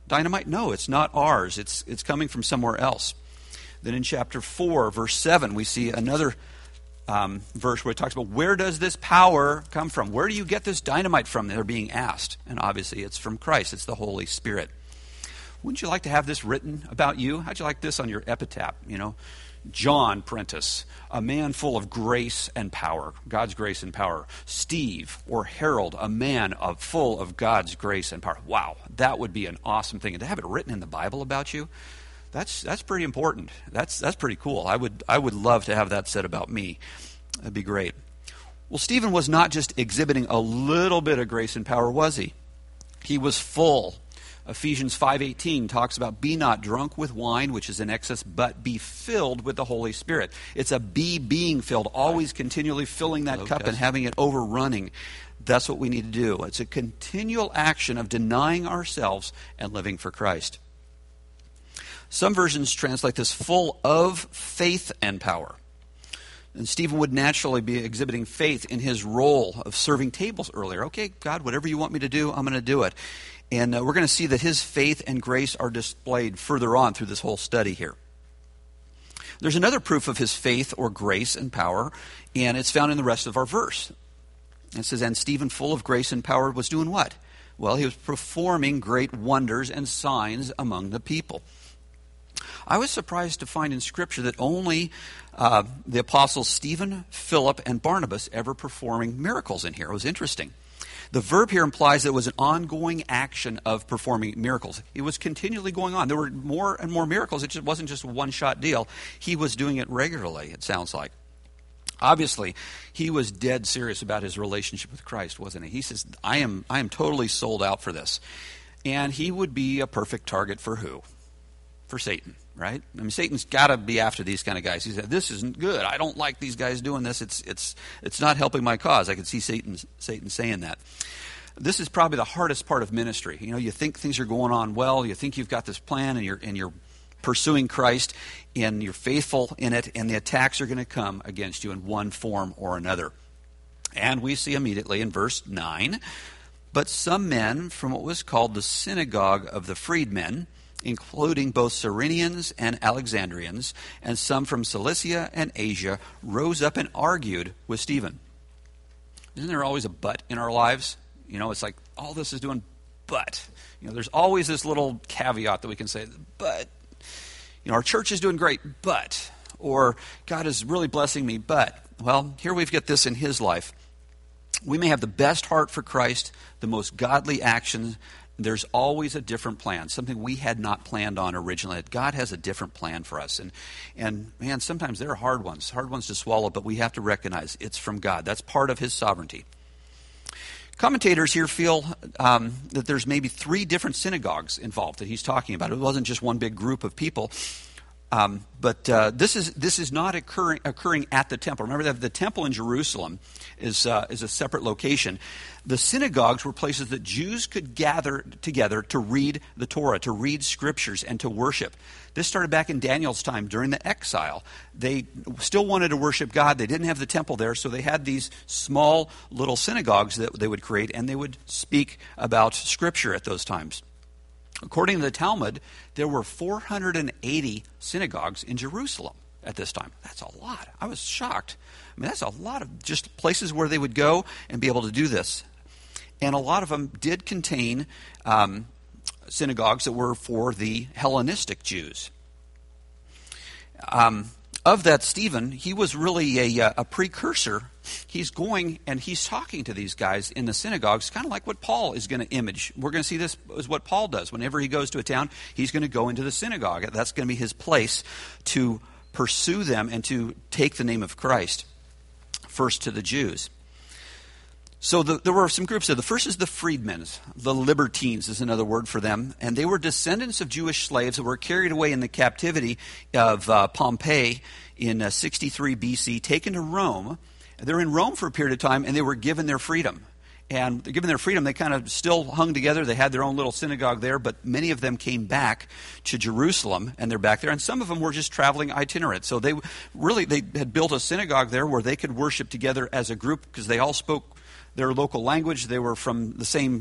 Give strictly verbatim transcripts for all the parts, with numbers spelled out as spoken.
dynamite? No, it's not ours. It's, it's coming from somewhere else. Then in chapter four, verse seven, we see another um, verse where it talks about where does this power come from? Where do you get this dynamite from? They're being asked. And obviously it's from Christ. It's the Holy Spirit. Wouldn't you like to have this written about you? How'd you like this on your epitaph? You know, John Prentice, a man full of grace and power, God's grace and power. Steve or Harold, a man of full of God's grace and power. Wow, that would be an awesome thing. And to have it written in the Bible about you, that's that's pretty important. That's that's pretty cool. I would I would love to have that said about me. That'd be great. Well, Stephen was not just exhibiting a little bit of grace and power, was he? He was full. Ephesians five eighteen talks about be not drunk with wine, which is in excess, but be filled with the Holy Spirit. It's a be being filled, always continually filling that Hello, cup guys. and having it overrunning. That's what we need to do. It's a continual action of denying ourselves and living for Christ. Some versions translate this full of faith and power. And Stephen would naturally be exhibiting faith in his role of serving tables earlier. Okay, God, whatever you want me to do, I'm going to do it. And uh, we're going to see that his faith and grace are displayed further on through this whole study here. There's another proof of his faith or grace and power, and it's found in the rest of our verse. It says, and Stephen, full of grace and power, was doing what? Well, he was performing great wonders and signs among the people. I was surprised to find in Scripture that only uh, the apostles Stephen, Philip, and Barnabas ever performing miracles in here. It was interesting. The verb here implies that it was an ongoing action of performing miracles. It was continually going on. There were more and more miracles. It just wasn't just a one-shot deal. He was doing it regularly, it sounds like. Obviously, he was dead serious about his relationship with Christ, wasn't he? He says, I am, I am totally sold out for this. And he would be a perfect target for who? For Satan, right? I mean, Satan's got to be after these kind of guys. He said, this isn't good. I don't like these guys doing this. It's it's it's not helping my cause. I can see Satan, Satan saying that. This is probably the hardest part of ministry. You know, you think things are going on well. You think you've got this plan, and you're and you're pursuing Christ, and you're faithful in it, and the attacks are going to come against you in one form or another. And we see immediately in verse nine, but some men from what was called the synagogue of the freedmen, including both Cyrenians and Alexandrians, and some from Cilicia and Asia, rose up and argued with Stephen. Isn't there always a but in our lives? You know, it's like, all this is doing but. You know, there's always this little caveat that we can say, but. You know, our church is doing great, but. Or, God is really blessing me, but. Well, here we've got this in his life. We may have the best heart for Christ, the most godly actions. There's always a different plan, something we had not planned on originally. God has a different plan for us. And, and man, sometimes there are hard ones, hard ones to swallow, but we have to recognize it's from God. That's part of his sovereignty. Commentators here feel um, that there's maybe three different synagogues involved that he's talking about. It wasn't just one big group of people. Um, but uh, this is this is not occurring occurring at the temple. Remember that the temple in Jerusalem is uh, is a separate location. The synagogues were places that Jews could gather together to read the Torah, to read scriptures, and to worship. This started back in Daniel's time during the exile. They still wanted to worship God. They didn't have the temple there, so they had these small little synagogues that they would create, and they would speak about scripture at those times. According to the Talmud, there were four hundred eighty synagogues in Jerusalem at this time. That's a lot. I was shocked. I mean, that's a lot of just places where they would go and be able to do this. And a lot of them did contain um, synagogues that were for the Hellenistic Jews. Um, of that, Stephen, he was really a, a precursor. He's going and he's talking to these guys in the synagogues, kind of like what Paul is going to image. We're going to see this is what Paul does. Whenever he goes to a town, he's going to go into the synagogue. That's going to be his place to pursue them and to take the name of Christ first to the Jews. So the, there were some groups there. The first is the freedmen. The libertines is another word for them. And they were descendants of Jewish slaves that were carried away in the captivity of uh, Pompey in uh, sixty-three B C, taken to Rome. They're in Rome for a period of time, and they were given their freedom. And given their freedom, they kind of still hung together. They had their own little synagogue there, but many of them came back to Jerusalem, and they're back there. And some of them were just traveling itinerant. So they really they had built a synagogue there where they could worship together as a group because they all spoke their local language. They were from the same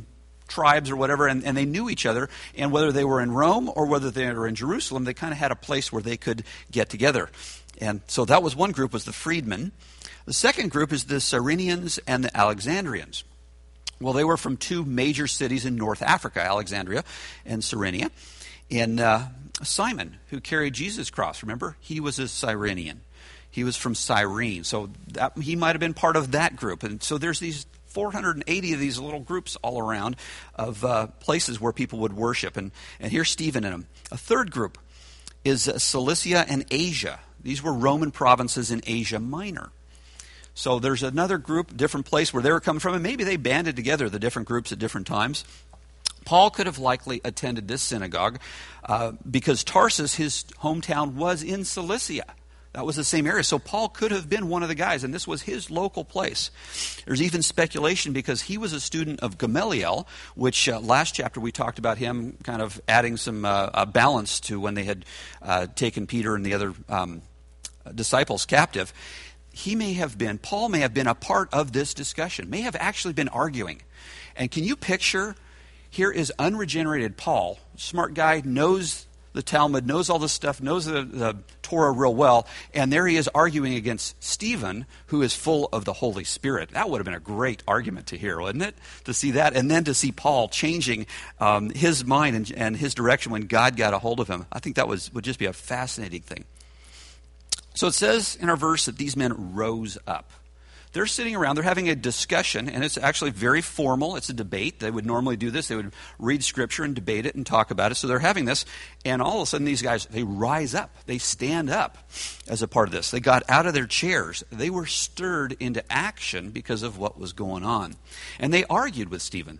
tribes or whatever, and, and they knew each other. And whether they were in Rome or whether they were in Jerusalem, they kind of had a place where they could get together. And so that was one group, was the freedmen. The second group is the Cyrenians and the Alexandrians. Well, they were from two major cities in North Africa, Alexandria and Cyrenia. And uh, Simon, who carried Jesus' cross, remember? He was a Cyrenian. He was from Cyrene. So that, he might have been part of that group. And so there's these four hundred eighty of these little groups all around of uh, places where people would worship. And, and here's Stephen in them. A third group is uh, Cilicia and Asia. These were Roman provinces in Asia Minor. So there's another group, different place where they were coming from, and maybe they banded together, the different groups at different times. Paul could have likely attended this synagogue uh, because Tarsus, his hometown, was in Cilicia. That was the same area. So Paul could have been one of the guys, and this was his local place. There's even speculation because he was a student of Gamaliel, which uh, last chapter we talked about him kind of adding some uh, uh, balance to when they had uh, taken Peter and the other um, disciples captive. He may have been, Paul may have been a part of this discussion, may have actually been arguing. And can you picture, here is unregenerated Paul, smart guy, knows the Talmud, knows all this stuff, knows the, the Torah real well, and there he is arguing against Stephen, who is full of the Holy Spirit. That would have been a great argument to hear, wouldn't it? To see that, and then to see Paul changing um, his mind and, and his direction when God got a hold of him. I think that was would just be a fascinating thing. So it says in our verse that these men rose up. They're sitting around, they're having a discussion, and it's actually very formal. It's a debate. They would normally do this. They would read Scripture and debate it and talk about it. So they're having this, and all of a sudden these guys, they rise up. They stand up as a part of this. They got out of their chairs. They were stirred into action because of what was going on. And they argued with Stephen.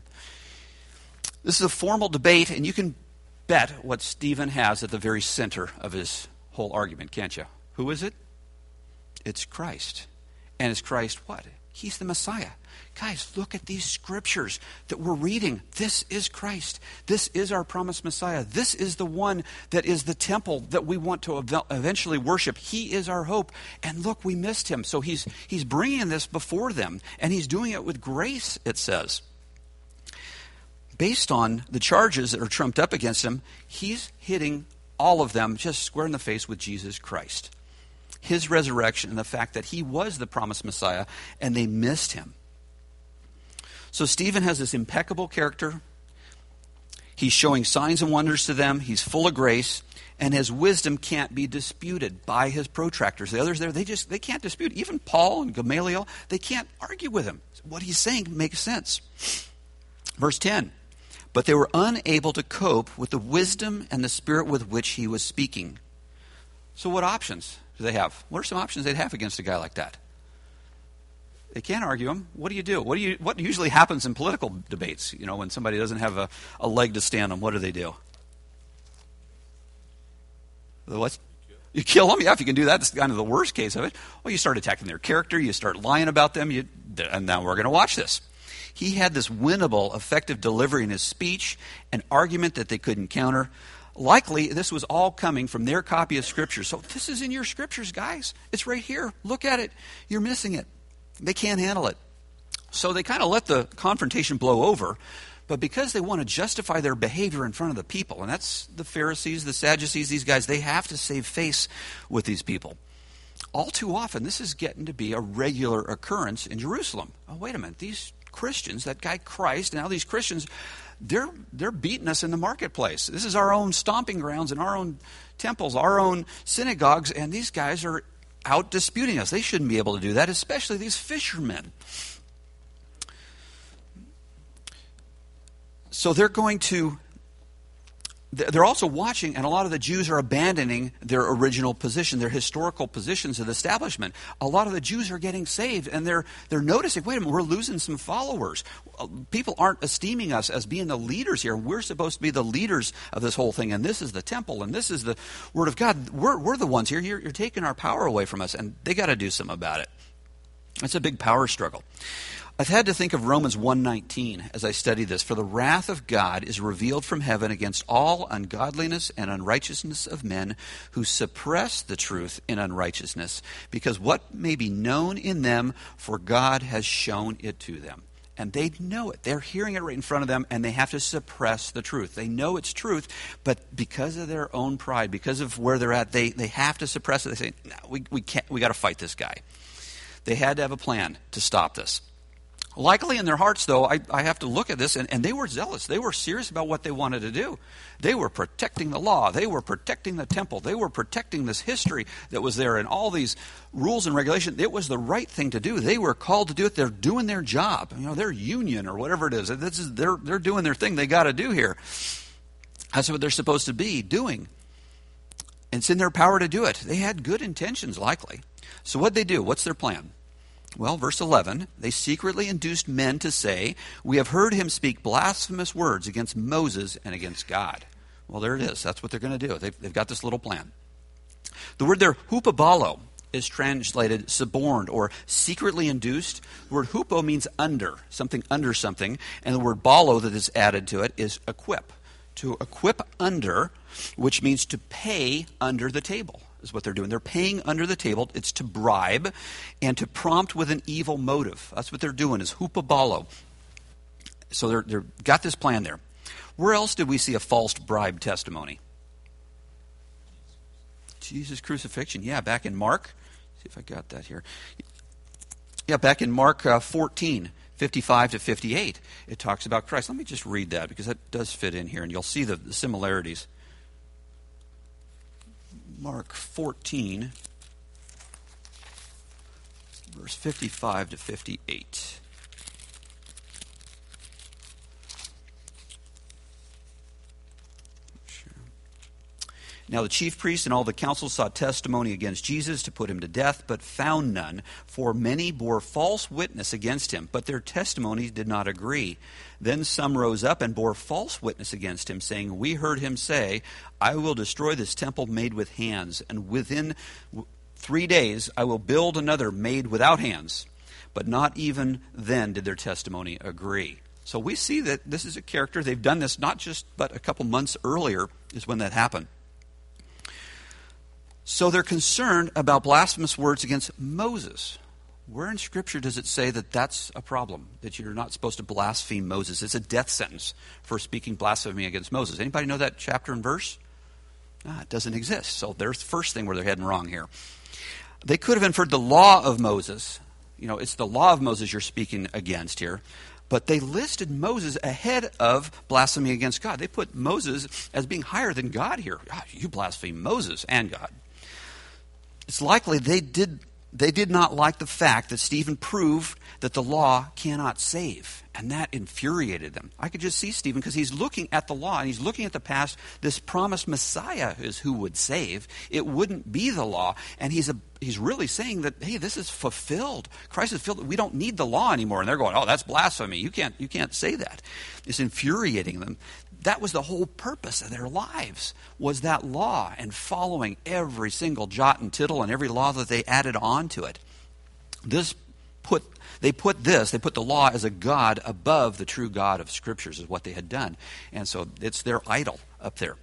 This is a formal debate, and you can bet what Stephen has at the very center of his whole argument, can't you? Who is it? It's Christ. And is Christ what? He's the Messiah. Guys, look at these scriptures that we're reading. This is Christ. This is our promised Messiah. This is the one that is the temple that we want to eventually worship. He is our hope. And look, we missed him. So he's he's bringing this before them, and he's doing it with grace, it says. Based on the charges that are trumped up against him, he's hitting all of them just square in the face with Jesus Christ. His resurrection and the fact that he was the promised Messiah, and they missed him. So Stephen has this impeccable character. He's showing signs and wonders to them. He's full of grace, and his wisdom can't be disputed by his protractors. The others there, they just they can't dispute. Even Paul and Gamaliel, they can't argue with him. What he's saying makes sense. Verse ten, but they were unable to cope with the wisdom and the spirit with which he was speaking. So what options do they have? What are some options they'd have against a guy like that? They can't argue him. What do you do? What do you? What usually happens in political debates? You know, when somebody doesn't have a, a leg to stand on, what do they do? What? You kill them? Yeah, if you can do that, that's kind of the worst case of it. Well, you start attacking their character. You start lying about them. You, and now we're going to watch this. He had this winnable, effective delivery in his speech, an argument that they couldn't counter. Likely, this was all coming from their copy of Scripture. So this is in your Scriptures, guys. It's right here. Look at it. You're missing it. They can't handle it. So they kind of let the confrontation blow over. But because they want to justify their behavior in front of the people, and that's the Pharisees, the Sadducees, these guys, they have to save face with these people. All too often, this is getting to be a regular occurrence in Jerusalem. Oh, wait a minute. These Christians, that guy Christ, and now these Christians, they're they're beating us in the marketplace. This is our own stomping grounds and our own temples, our own synagogues, and these guys are out disputing us. They shouldn't be able to do that, especially these fishermen. So they're going to, they're also watching, and a lot of the Jews are abandoning their original position, their historical positions of the establishment. A lot of the Jews are getting saved, and they're they're noticing, wait a minute, we're losing some followers. People aren't esteeming us as being the leaders here. We're supposed to be the leaders of this whole thing, and this is the temple, and this is the Word of God. We're, we're the ones here. You're, you're taking our power away from us, and they got to do something about it. It's a big power struggle. I've had to think of Romans one nineteen as I study this. For the wrath of God is revealed from heaven against all ungodliness and unrighteousness of men who suppress the truth in unrighteousness, because what may be known in them, for God has shown it to them. And they know it. They're hearing it right in front of them, and they have to suppress the truth. They know it's truth, but because of their own pride, because of where they're at, they, they have to suppress it. They say, no, we, we can't, we got to fight this guy. They had to have a plan to stop this. Likely in their hearts, though, I, I have to look at this, and, and they were zealous. They were serious about what they wanted to do. They were protecting the law. They were protecting the temple. They were protecting this history that was there and all these rules and regulations. It was the right thing to do. They were called to do it. They're doing their job. You know, their union or whatever it is. This is they're, they're doing their thing they got to do here. That's what they're supposed to be doing. And it's in their power to do it. They had good intentions, likely. So what'd they do? What's their plan? Well, verse eleven, they secretly induced men to say, we have heard him speak blasphemous words against Moses and against God. Well, there it is. That's what they're going to do. They've, they've got this little plan. The word there, hupabalo, is translated suborned or secretly induced. The word hupo means under, something under something. And the word balo that is added to it is equip. To equip under, which means to pay under the table. Is what they're doing. They're paying under the table. It's to bribe and to prompt with an evil motive. That's what they're doing, is hupabalo. So they're, they're got this plan there. Where else did we see a false bribe testimony? Jesus' crucifixion. Yeah, back in Mark. See if I got that here. Yeah, back in Mark uh, fourteen, fifty-five to fifty-eight, it talks about Christ. Let me just read that because that does fit in here, and you'll see the, the similarities. Mark fourteen, verse fifty-five to fifty-eight. Sure. Now the chief priests and all the council sought testimony against Jesus to put him to death, but found none, for many bore false witness against him, but their testimonies did not agree. Then some rose up and bore false witness against him, saying, we heard him say, I will destroy this temple made with hands, and within three days I will build another made without hands. But not even then did their testimony agree. So we see that this is a character. They've done this not just but a couple months earlier is when that happened. So they're concerned about blasphemous words against Moses. Where in Scripture does it say that that's a problem, that you're not supposed to blaspheme Moses? It's a death sentence for speaking blasphemy against Moses. Anybody know that chapter and verse? Ah, it doesn't exist. So there's the first thing where they're heading wrong here. They could have inferred the law of Moses. You know, it's the law of Moses you're speaking against here. But they listed Moses ahead of blasphemy against God. They put Moses as being higher than God here. Ah, you blaspheme Moses and God. It's likely they did... They did not like the fact that Stephen proved that the law cannot save. And that infuriated them. I could just see Stephen because he's looking at the law and he's looking at the past. This promised Messiah is who would save. It wouldn't be the law. And he's a, he's really saying that, hey, this is fulfilled. Christ is fulfilled. We don't need the law anymore. And they're going, oh, that's blasphemy. You can't, you can't say that. It's infuriating them. That was the whole purpose of their lives, was that law and following every single jot and tittle and every law that they added on to it. This put they put this, they put the law as a God above the true God of Scriptures is what they had done. And so it's their idol up there.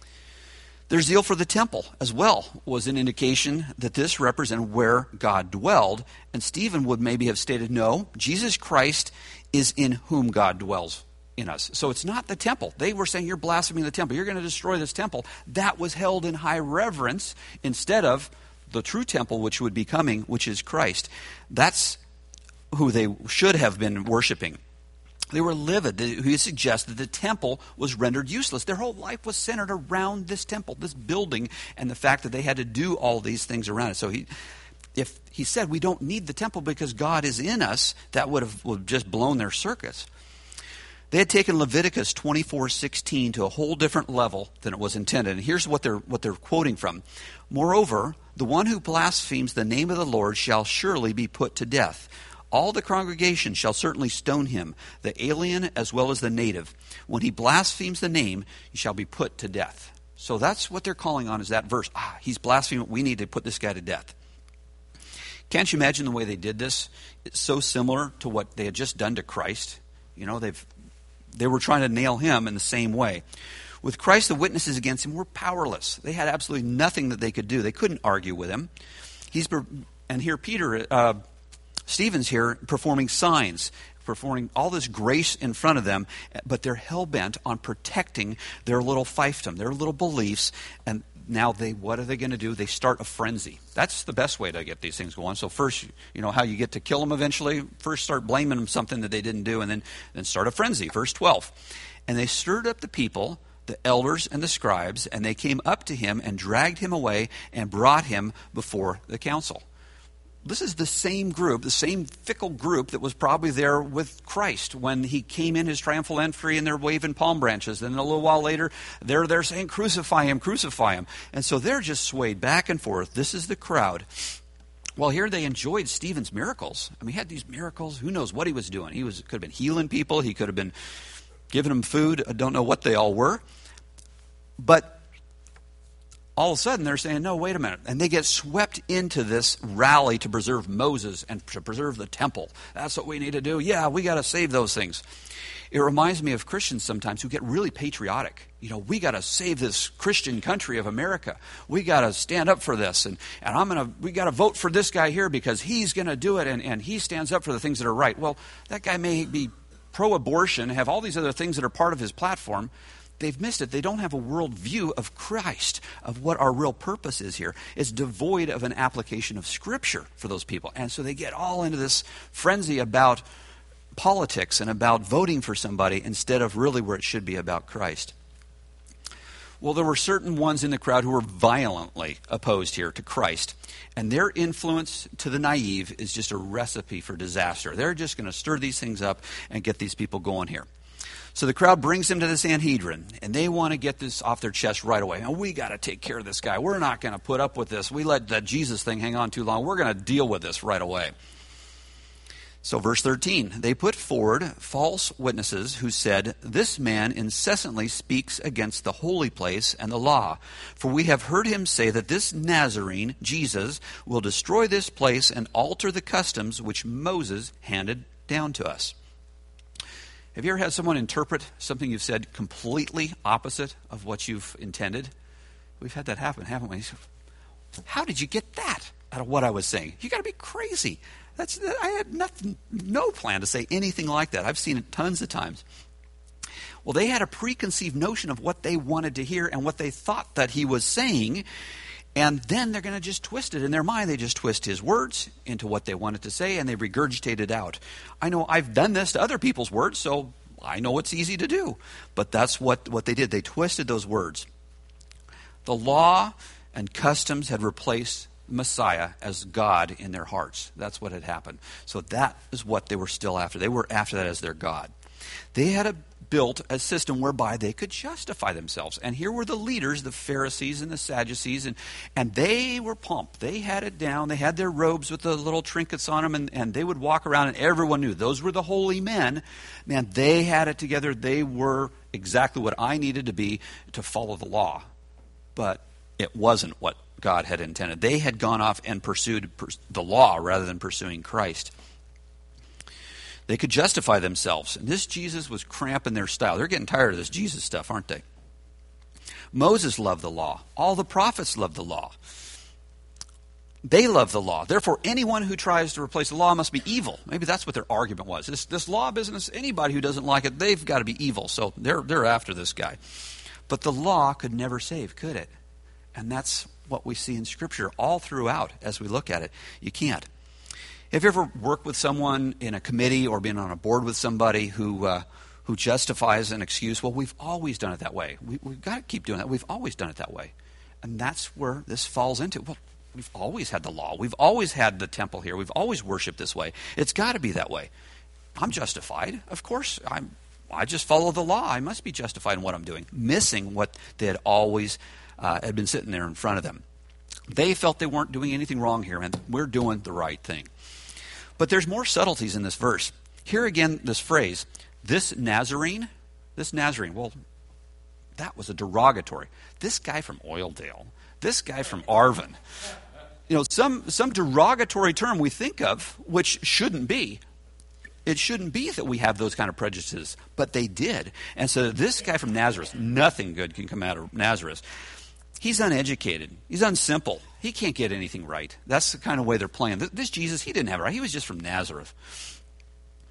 Their zeal for the temple as well was an indication that this represented where God dwelled. And Stephen would maybe have stated, no, Jesus Christ is in whom God dwells in us. So it's not the temple. They were saying, you're blaspheming the temple. You're going to destroy this temple. That was held in high reverence instead of the true temple which would be coming, which is Christ. That's who they should have been worshiping. They were livid. He suggested the temple was rendered useless. Their whole life was centered around this temple, this building, and the fact that they had to do all these things around it. So he, if he said we don't need the temple because God is in us, that would have, would have just blown their circuits. They had taken Leviticus twenty-four sixteen to a whole different level than it was intended. And here's what they're what they're quoting from. Moreover, the one who blasphemes the name of the Lord shall surely be put to death. All the congregation shall certainly stone him, the alien as well as the native. When he blasphemes the name, he shall be put to death. So that's what they're calling on, is that verse. Ah, he's blaspheming. We need to put this guy to death. Can't you imagine the way they did this? It's so similar to what they had just done to Christ. You know, they've they were trying to nail him in the same way. With Christ, the witnesses against him were powerless. They had absolutely nothing that they could do. They couldn't argue with him. He's and here Peter, uh, Stephen's here performing signs, performing all this grace in front of them, but they're hell-bent on protecting their little fiefdom, their little beliefs, and now they, what are they going to do? They start a frenzy. That's the best way to get these things going. So first, you know how you get to kill them eventually? First start blaming them something that they didn't do, and then, then start a frenzy. Verse twelve. And they stirred up the people, the elders and the scribes, and they came up to him and dragged him away and brought him before the council. This is the same group, the same fickle group that was probably there with Christ when he came in his triumphal entry and they're waving palm branches. Then a little while later, they're there saying, crucify him, crucify him. And so they're just swayed back and forth. This is the crowd. Well, here they enjoyed Stephen's miracles. I mean, he had these miracles. Who knows what he was doing? He was could have been healing people. He could have been giving them food. I don't know what they all were. But all of a sudden, they're saying, no, wait a minute. And they get swept into this rally to preserve Moses and to preserve the temple. That's what we need to do. Yeah, we got to save those things. It reminds me of Christians sometimes who get really patriotic. You know, we got to save this Christian country of America. We got to stand up for this. And, and I'm going to, we got to vote for this guy here because he's going to do it and, and he stands up for the things that are right. Well, that guy may be pro-abortion, have all these other things that are part of his platform. They've missed it. They don't have a world view of Christ, of what our real purpose is here. It's devoid of an application of Scripture for those people. And so they get all into this frenzy about politics and about voting for somebody instead of really where it should be about Christ. Well, there were certain ones in the crowd who were violently opposed here to Christ. And their influence to the naive is just a recipe for disaster. They're just going to stir these things up and get these people going here. So the crowd brings him to the Sanhedrin, and they want to get this off their chest right away. Now, we got to take care of this guy. We're not going to put up with this. We let that Jesus thing hang on too long. We're going to deal with this right away. So verse thirteen, they put forward false witnesses who said, this man incessantly speaks against the holy place and the law. For we have heard him say that this Nazarene, Jesus, will destroy this place and alter the customs which Moses handed down to us. Have you ever had someone interpret something you've said completely opposite of what you've intended? We've had that happen, haven't we? How did you get that out of what I was saying? You got to be crazy. That's I had nothing, no plan to say anything like that. I've seen it tons of times. Well, they had a preconceived notion of what they wanted to hear and what they thought that he was saying. And then they're going to just twist it in their mind. They just twist his words into what they wanted to say, and they regurgitate it out. I know I've done this to other people's words, so I know it's easy to do. But that's what, what they did. They twisted those words. The law and customs had replaced Messiah as God in their hearts. That's what had happened. So that is what they were still after. They were after that as their God. They had a built a system whereby they could justify themselves. And here were the leaders, the Pharisees and the Sadducees, and, and they were pumped. They had it down. They had their robes with the little trinkets on them, and, and they would walk around, and everyone knew those were the holy men. Man, they had it together. They were exactly what I needed to be to follow the law. But it wasn't what God had intended. They had gone off and pursued the law rather than pursuing Christ. They could justify themselves. And this Jesus was cramping their style. They're getting tired of this Jesus stuff, aren't they? Moses loved the law. All the prophets loved the law. They love the law. Therefore, anyone who tries to replace the law must be evil. Maybe that's what their argument was. This, this law business, anybody who doesn't like it, they've got to be evil. So they're, they're after this guy. But the law could never save, could it? And that's what we see in Scripture all throughout as we look at it. You can't. Have you ever worked with someone in a committee or been on a board with somebody who uh, who justifies an excuse? Well, we've always done it that way. We, we've got to keep doing that. We've always done it that way. And that's where this falls into. Well, we've always had the law. We've always had the temple here. We've always worshiped this way. It's got to be that way. I'm justified. Of course, I'm, I just follow the law. I must be justified in what I'm doing. Missing what they had always uh, had been sitting there in front of them. They felt they weren't doing anything wrong here, and we're doing the right thing. But there's more subtleties in this verse. Here again, this phrase, this Nazarene, this Nazarene, well, that was a derogatory. This guy from Oildale, this guy from Arvin, you know, some, some derogatory term we think of, which shouldn't be. It shouldn't be that we have those kind of prejudices, but they did. And so this guy from Nazareth, nothing good can come out of Nazareth. He's uneducated. He's unsimple. He can't get anything right. That's the kind of way they're playing. This Jesus, he didn't have it right. He was just from Nazareth.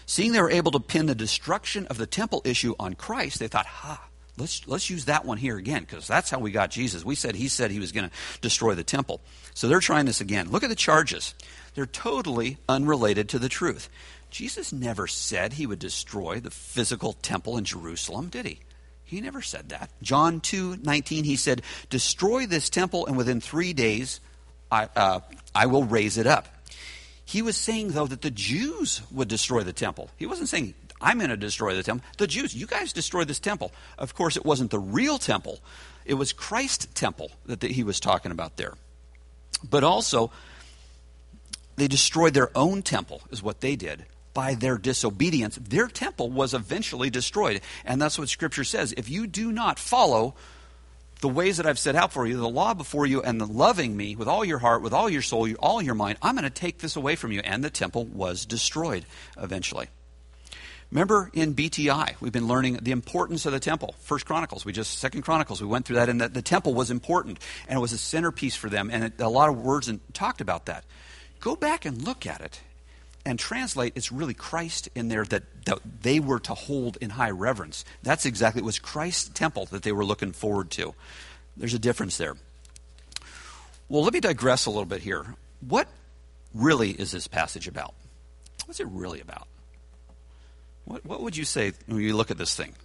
Seeing they were able to pin the destruction of the temple issue on Christ, they thought, ha, let's let's use that one here again, because that's how we got Jesus. We said he said he was going to destroy the temple. So they're trying this again. Look at the charges. They're totally unrelated to the truth. Jesus never said he would destroy the physical temple in Jerusalem, did he? He never said that. John two nineteen, he said, destroy this temple, and within three days I, uh, I will raise it up. He was saying, though, that the Jews would destroy the temple. He wasn't saying, I'm going to destroy the temple. The Jews, you guys destroy this temple. Of course, it wasn't the real temple. It was Christ's temple that the, he was talking about there. But also, they destroyed their own temple, is what they did. By their disobedience, their temple was eventually destroyed. And that's what Scripture says. If you do not follow the ways that I've set out for you, the law before you, and the loving me with all your heart, with all your soul, all your mind, I'm going to take this away from you. And the temple was destroyed eventually. Remember in B T I, we've been learning the importance of the temple. First Chronicles, we just, Second Chronicles, we went through that, and that the temple was important, and it was a centerpiece for them, and it, a lot of words and talked about that. Go back and look at it and translate, it's really Christ in there that, that they were to hold in high reverence. That's exactly, it was Christ's temple that they were looking forward to. There's a difference there. Well, let me digress a little bit here. What really is this passage about? What's it really about? What, what would you say when you look at this thing?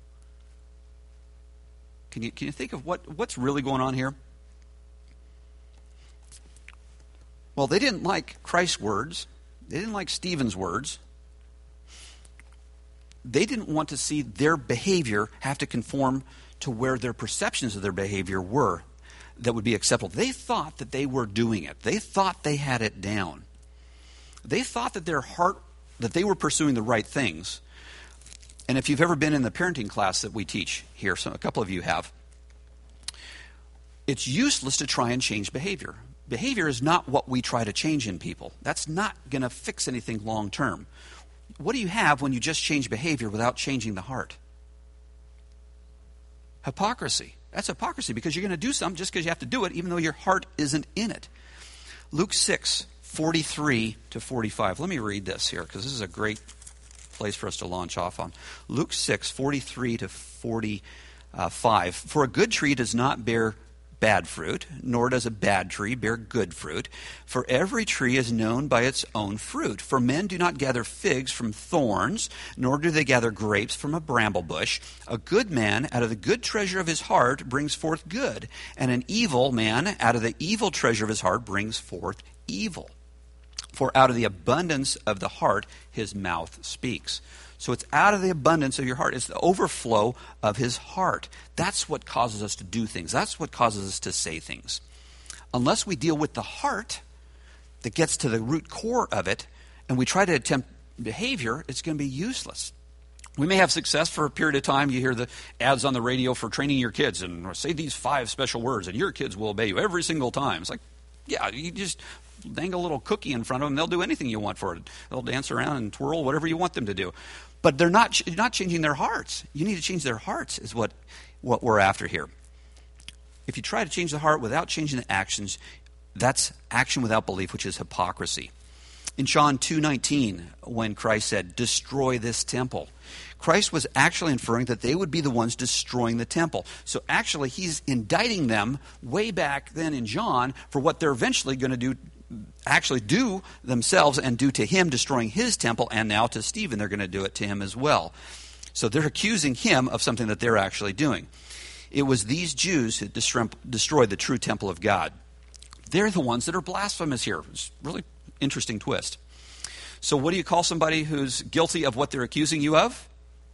Can you, can you think of what, what's really going on here? Well, they didn't like Christ's words. They didn't like Stephen's words. They didn't want to see their behavior have to conform to where their perceptions of their behavior were that would be acceptable. They thought that they were doing it. They thought they had it down. They thought that their heart, that they were pursuing the right things. And if you've ever been in the parenting class that we teach here, so a couple of you have, it's useless to try and change behavior. Behavior is not what we try to change in people. That's not going to fix anything long term. What do you have when you just change behavior without changing the heart? Hypocrisy. That's hypocrisy, because you're going to do something just because you have to do it, even though your heart isn't in it. Luke six, forty-three to forty-five. Let me read this here, because this is a great place for us to launch off on. Luke six, forty-three to forty-five. For a good tree does not bear bad fruit, nor does a bad tree bear good fruit. For every tree is known by its own fruit. For men do not gather figs from thorns, nor do they gather grapes from a bramble bush. A good man out of the good treasure of his heart brings forth good, and an evil man out of the evil treasure of his heart brings forth evil. For out of the abundance of the heart his mouth speaks. So it's out of the abundance of your heart. It's the overflow of his heart. That's what causes us to do things. That's what causes us to say things. Unless we deal with the heart that gets to the root core of it, and we try to attempt behavior, it's going to be useless. We may have success for a period of time. You hear the ads on the radio for training your kids, and say these five special words, and your kids will obey you every single time. It's like, yeah, you just dangle a little cookie in front of them. They'll do anything you want for it. They'll dance around and twirl, whatever you want them to do. But they're not you're not changing their hearts. You need to change their hearts is what, what we're after here. If you try to change the heart without changing the actions, that's action without belief, which is hypocrisy. In John two nineteen, when Christ said, destroy this temple, Christ was actually inferring that they would be the ones destroying the temple. So actually, he's indicting them way back then in John for what they're eventually going to do, actually do themselves and do to him, destroying his temple, and now to Stephen, they're going to do it to him as well. So they're accusing him of something that they're actually doing. It was these Jews who destroyed the true temple of God. They're the ones that are blasphemous here. It's a really interesting twist. So what do you call somebody who's guilty of what they're accusing you of?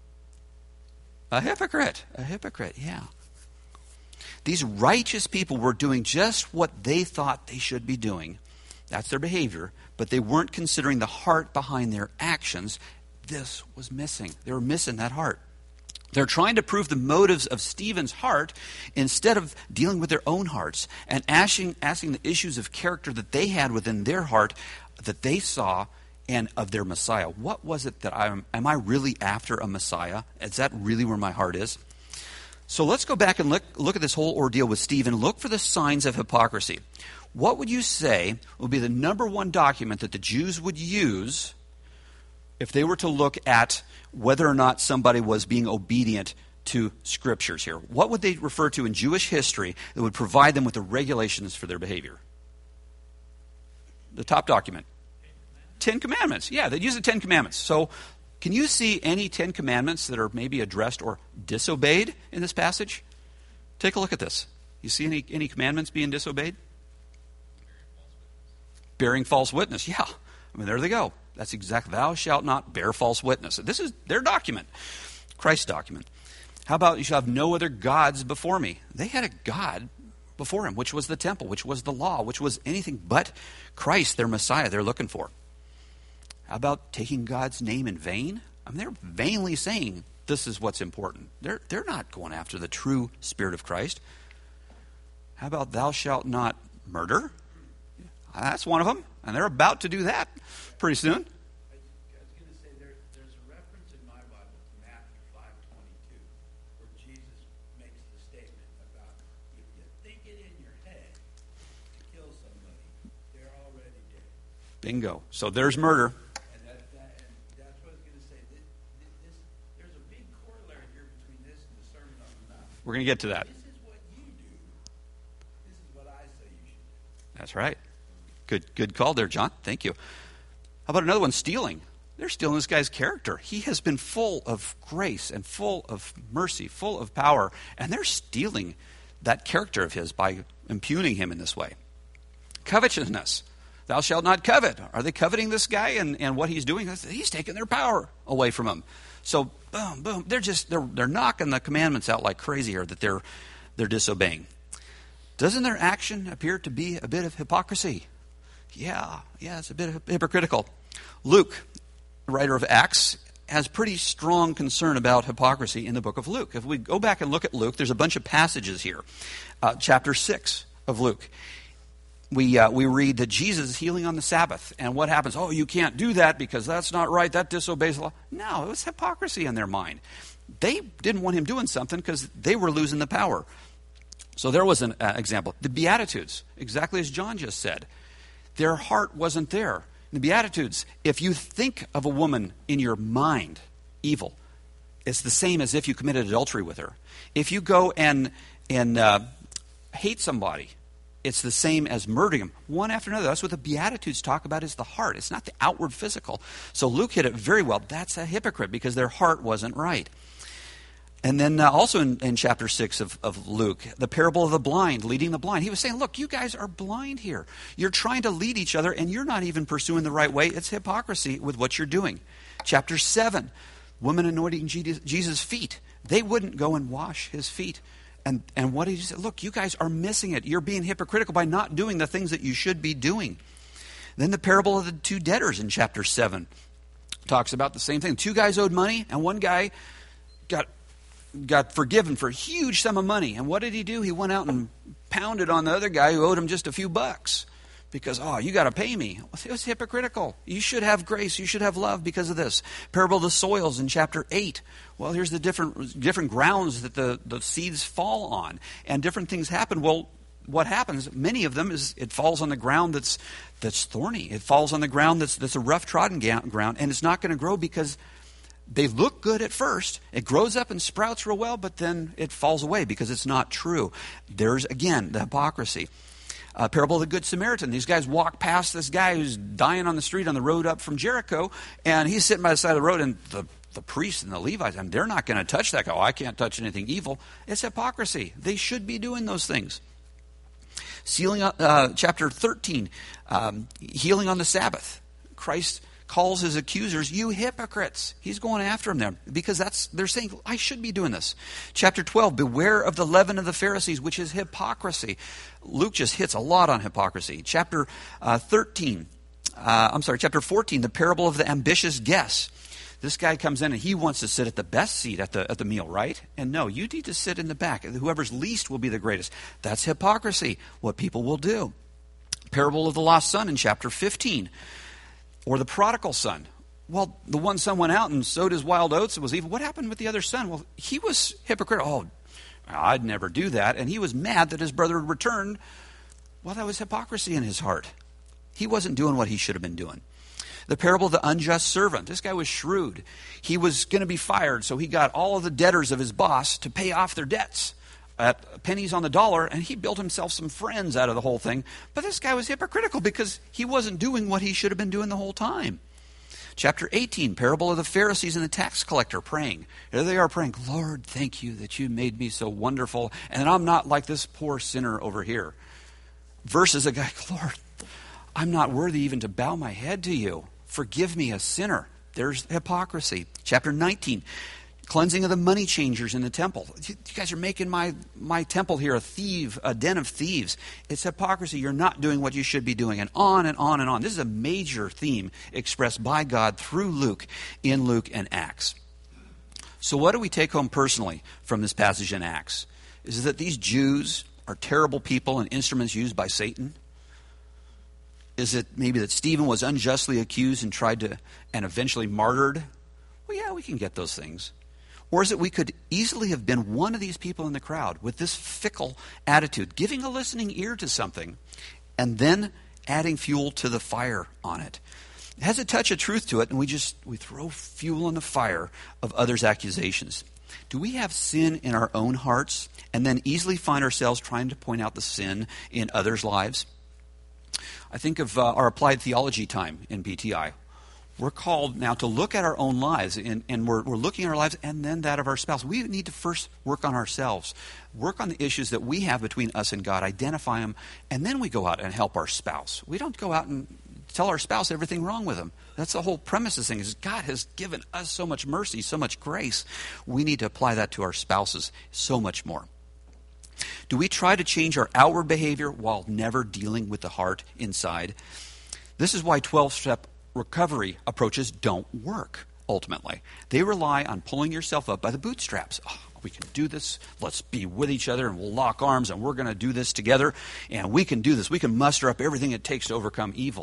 A hypocrite. A hypocrite, yeah. These righteous people were doing just what they thought they should be doing. That's their behavior, but they weren't considering the heart behind their actions. This was missing. They were missing that heart. They're trying to prove the motives of Stephen's heart instead of dealing with their own hearts and asking, asking the issues of character that they had within their heart that they saw and of their Messiah. What was it that I'm, am I really after a Messiah? Is that really where my heart is? So let's go back and look, look at this whole ordeal with Stephen. Look for the signs of hypocrisy. What would you say would be the number one document that the Jews would use if they were to look at whether or not somebody was being obedient to scriptures here, what would they refer to in Jewish history that would provide them with the regulations for their behavior? The top document. Ten Commandments. Yeah, they'd use the Ten Commandments. So can you see any Ten Commandments that are maybe addressed or disobeyed in this passage? Take a look at this. You see any, any commandments being disobeyed? Bearing false witness. Yeah. I mean, there they go. That's exactly. Thou shalt not bear false witness. This is their document. Christ's document. How about you shall have no other gods before me? They had a God before him, which was the temple, which was the law, which was anything but Christ, their Messiah, they're looking for. How about taking God's name in vain? I mean, they're vainly saying this is what's important. They're, they're not going after the true Spirit of Christ. How about thou shalt not murder? That's one of them, and they're about to do that pretty soon. I was going to say there, there's a reference in my Bible to Matthew five twenty-two where Jesus makes the statement about if you think it in your head to kill somebody, they're already dead. Bingo. So there's murder. And, that, that, and that's what I was going to say. This, this, there's a big corollary here between this and the Sermon on the Mount. We're going to get to that. This is what you do. This is what I say you should do. That's right. Good, good call there, John. Thank you. How about another one? Stealing. They're stealing this guy's character. He has been full of grace and full of mercy, full of power, and they're stealing that character of his by impugning him in this way. Covetousness. Thou shalt not covet. Are they coveting this guy and, and what he's doing? He's taking their power away from him. So, boom, boom. They're just they're they're knocking the commandments out like crazy here that they're they're disobeying. Doesn't their action appear to be a bit of hypocrisy? Yeah, yeah, it's a bit hypocritical. Luke, the writer of Acts, has pretty strong concern about hypocrisy in the book of Luke. If we go back and look at Luke, there's a bunch of passages here. Uh, chapter six of Luke. We uh, we read that Jesus is healing on the Sabbath. And what happens? Oh, you can't do that because that's not right. That disobeys the law. No, it was hypocrisy in their mind. They didn't want him doing something because they were losing the power. So there was an uh, example. The Beatitudes, exactly as John just said. Their heart wasn't there. In the Beatitudes, if you think of a woman in your mind evil, it's the same as if you committed adultery with her. If you go and and uh, hate somebody, it's the same as murdering them, one after another. That's what the Beatitudes talk about, is the heart. It's not the outward physical. So Luke hit it very well. That's a hypocrite because their heart wasn't right. And then uh, also in, in chapter six of, of Luke, the parable of the blind, leading the blind. He was saying, look, you guys are blind here. You're trying to lead each other, and you're not even pursuing the right way. It's hypocrisy with what you're doing. Chapter seven, women anointing Jesus' feet. They wouldn't go and wash his feet. And, and what did he say? Look, you guys are missing it. You're being hypocritical by not doing the things that you should be doing. Then the parable of the two debtors in chapter seven talks about the same thing. Two guys owed money, and one guy got got forgiven for a huge sum of money. And what did he do? He went out and pounded on the other guy who owed him just a few bucks because, oh, you got to pay me. It was hypocritical. You should have grace. You should have love because of this. Parable of the soils in chapter eight. Well, here's the different different grounds that the, the seeds fall on. And different things happen. Well, what happens, many of them, is it falls on the ground that's that's thorny. It falls on the ground that's, that's a rough trodden ground, and it's not going to grow because they look good at first. It grows up and sprouts real well, but then it falls away because it's not true. There's, again, the hypocrisy. Uh, parable of the Good Samaritan. These guys walk past this guy who's dying on the street on the road up from Jericho, and he's sitting by the side of the road, and the, the priests and the Levites, I mean, they're not going to touch that guy. Oh, I can't touch anything evil. It's hypocrisy. They should be doing those things. Sealing, uh, chapter thirteen, um, healing on the Sabbath. Christ calls his accusers, you hypocrites. He's going after them there because that's they're saying, I should be doing this. Chapter twelve, beware of the leaven of the Pharisees, which is hypocrisy. Luke just hits a lot on hypocrisy. Chapter uh, thirteen, uh, I'm sorry, chapter fourteen, the parable of the ambitious guest. This guy comes in and he wants to sit at the best seat at the at the meal, right? And no, you need to sit in the back. Whoever's least will be the greatest. That's hypocrisy, what people will do. Parable of the lost son in chapter fifteen. Or the prodigal son. Well, the one son went out and sowed his wild oats and was evil. What happened with the other son? Well, he was hypocritical. Oh, I'd never do that. And he was mad that his brother had returned. Well, that was hypocrisy in his heart. He wasn't doing what he should have been doing. The parable of the unjust servant. This guy was shrewd. He was going to be fired, so he got all of the debtors of his boss to pay off their debts at pennies on the dollar, and he built himself some friends out of the whole thing. But this guy was hypocritical because he wasn't doing what he should have been doing the whole time. Chapter eighteen, parable of the Pharisees and the tax collector praying. Here they are praying, Lord, thank you that you made me so wonderful, and I'm not like this poor sinner over here. Versus a guy, Lord, I'm not worthy even to bow my head to you. Forgive me, a sinner. There's hypocrisy. Chapter nineteen, cleansing of the money changers in the temple. You guys are making my, my temple here a thief, a den of thieves. It's hypocrisy. You're not doing what you should be doing. And on and on and on. This is a major theme expressed by God through Luke in Luke and Acts. So what do we take home personally from this passage in Acts? Is it that these Jews are terrible people and instruments used by Satan? Is it maybe that Stephen was unjustly accused and tried to, and eventually martyred? Well, yeah, we can get those things. Or is it we could easily have been one of these people in the crowd with this fickle attitude, giving a listening ear to something, and then adding fuel to the fire on it? It has a touch of truth to it, and we just we throw fuel on the fire of others' accusations. Do we have sin in our own hearts and then easily find ourselves trying to point out the sin in others' lives? I think of uh, our applied theology time in P T I. We're called now to look at our own lives, and, and we're, we're looking at our lives and then that of our spouse. We need to first work on ourselves, work on the issues that we have between us and God, identify them, and then we go out and help our spouse. We don't go out and tell our spouse everything wrong with them. That's the whole premise of this thing, is God has given us so much mercy, so much grace. We need to apply that to our spouses so much more. Do we try to change our outward behavior while never dealing with the heart inside? This is why twelve-step recovery approaches don't work, ultimately. They rely on pulling yourself up by the bootstraps. Oh, we can do this. Let's be with each other, and we'll lock arms, and we're going to do this together, and we can do this. We can muster up everything it takes to overcome evil.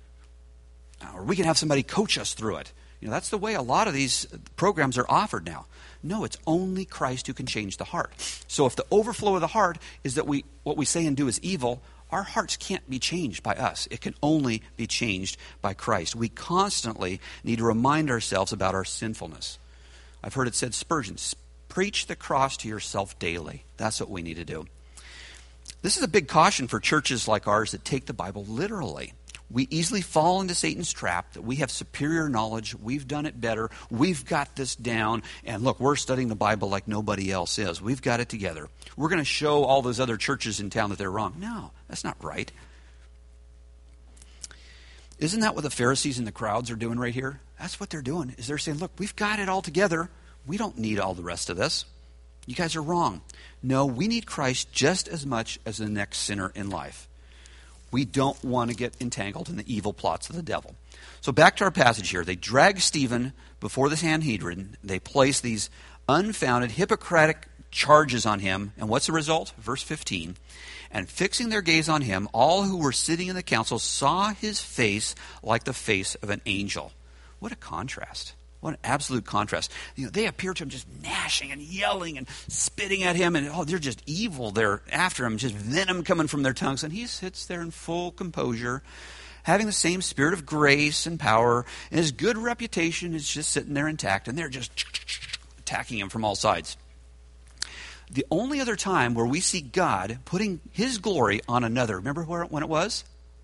Or we can have somebody coach us through it. You know, that's the way a lot of these programs are offered now. No, it's only Christ who can change the heart. So if the overflow of the heart is that we what we say and do is evil, our hearts can't be changed by us. It can only be changed by Christ. We constantly need to remind ourselves about our sinfulness. I've heard it said, Spurgeon, preach the cross to yourself daily. That's what we need to do. This is a big caution for churches like ours that take the Bible literally. We easily fall into Satan's trap that we have superior knowledge, we've done it better, we've got this down, and look, we're studying the Bible like nobody else is. We've got it together. We're going to show all those other churches in town that they're wrong. No, that's not right. Isn't that what the Pharisees and the crowds are doing right here? That's what they're doing, is they're saying, look, we've got it all together. We don't need all the rest of this. You guys are wrong. No, we need Christ just as much as the next sinner in life. We don't want to get entangled in the evil plots of the devil. So back to our passage here. They drag Stephen before the Sanhedrin. They place these unfounded, Hippocratic charges on him. And what's the result? Verse fifteen. And fixing their gaze on him, all who were sitting in the council saw his face like the face of an angel. What a contrast. What an absolute contrast. You know, they appear to him just gnashing and yelling and spitting at him, and oh, they're just evil. They're after him, just venom coming from their tongues. And he sits there in full composure, having the same spirit of grace and power, and his good reputation is just sitting there intact, and they're just attacking him from all sides. The only other time where we see God putting his glory on another, remember where, when it was?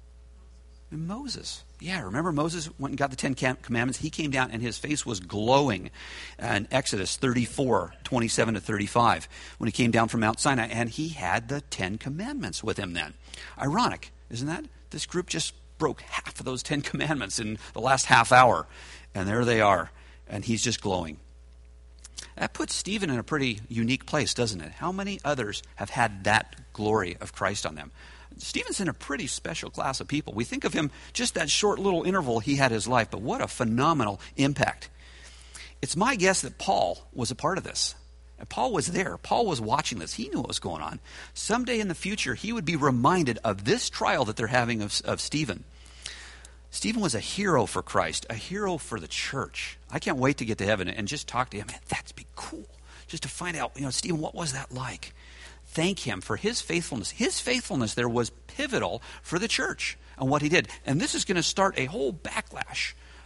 In Moses. Yeah, remember Moses went and got the Ten Commandments? He came down and his face was glowing in Exodus thirty-four, twenty-seven to thirty-five when he came down from Mount Sinai, and he had the Ten Commandments with him then. Ironic, isn't that? This group just broke half of those Ten Commandments in the last half hour, and there they are, and he's just glowing. That puts Stephen in a pretty unique place, doesn't it? How many others have had that glory of Christ on them? Stephen's in a pretty special class of people. We think of him just that short little interval he had his life, but what a phenomenal impact. It's my guess that Paul was a part of this. And Paul was there. Paul was watching this. He knew what was going on. Someday in the future, he would be reminded of this trial that they're having of, of Stephen. Stephen was a hero for Christ, a hero for the church. I can't wait to get to heaven and just talk to him. Man, that'd be cool. Just to find out, you know, Stephen, what was that like? Thank him for his faithfulness. His faithfulness there was pivotal for the church and what he did. And this is going to start a whole backlash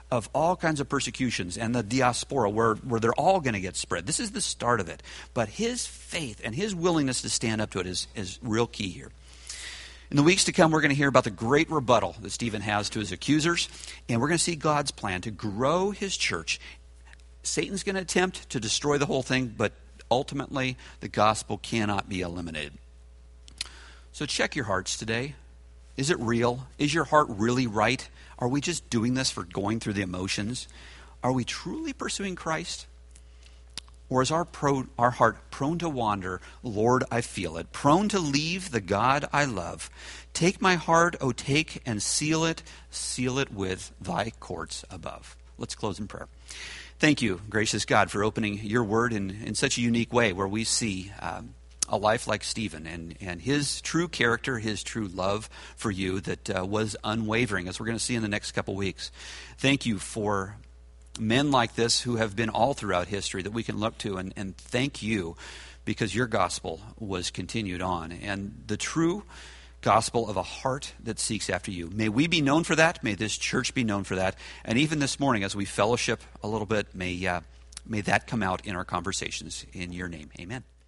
of all kinds of persecutions and the diaspora where, where they're all going to get spread. This is the start of it. But his faith and his willingness to stand up to it is, is real key here. In the weeks to come, we're going to hear about the great rebuttal that Stephen has to his accusers, and we're going to see God's plan to grow his church. Satan's going to attempt to destroy the whole thing, but ultimately the gospel cannot be eliminated. So check your hearts today. Is it real? Is your heart really right? Are we just doing this for going through the emotions? Are we truly pursuing Christ? Or is our pro, our heart prone to wander? Lord, I feel it. Prone to leave the God I love. Take my heart, O take, and seal it. Seal it with thy courts above. Let's close in prayer. Thank you, gracious God, for opening your word in, in such a unique way where we see um, a life like Stephen and, and his true character, his true love for you that uh, was unwavering, as we're going to see in the next couple weeks. Thank you for men like this who have been all throughout history that we can look to, and, and thank you because your gospel was continued on. And the true gospel of a heart that seeks after you. May we be known for that. May this church be known for that. And even this morning as we fellowship a little bit, may, uh, may that come out in our conversations. In your name, amen.